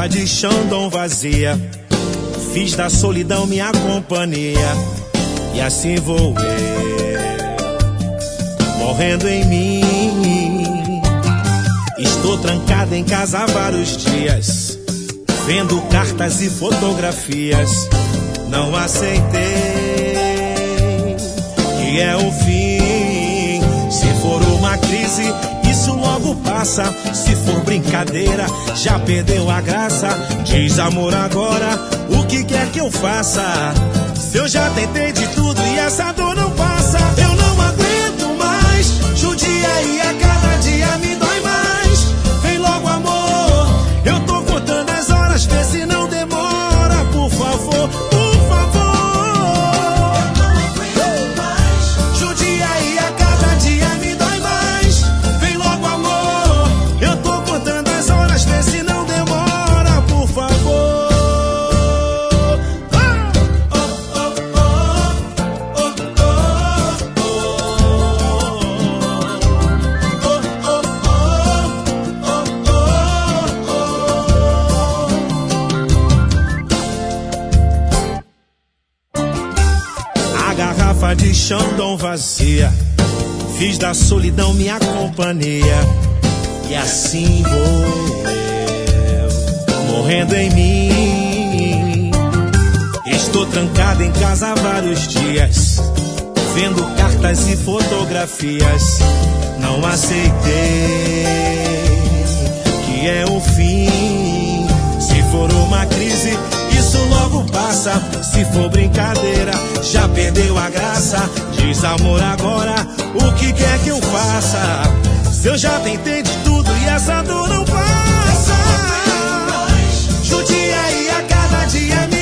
garrafa de Chandon vazia, fiz da solidão minha companhia. E assim vou eu, morrendo em mim. Estou trancado em casa há vários dias, vendo cartas e fotografias. Não aceitei que é o fim. Se for uma crise, isso logo passa. Se for brincadeira, já perdeu a graça. Diz amor agora, o que quer que eu faça? Se eu já tentei de tudo e essa dor não passa. Eu não aguento mais, judia e a cada dia me dói mais. Vem logo amor, eu tô contando as horas, vê se não demora, por favor, por favor. Eu não aguento mais, judia e a cada dia me dói mais. Vem logo amor, eu tô contando as horas, vê se não demora, por favor. Garrafa de Chandon vazia, fiz da solidão minha companhia. E assim vou eu, morrendo em mim. Estou trancado em casa há vários dias, vendo cartas e fotografias. Não aceitei que é o fim. Se for uma crise, isso logo passa. Se for brincadeira, já perdeu a graça. Diz amor agora, o que quer que eu faça? Se eu já tentei de tudo e essa dor não passa. Judia e a cada dia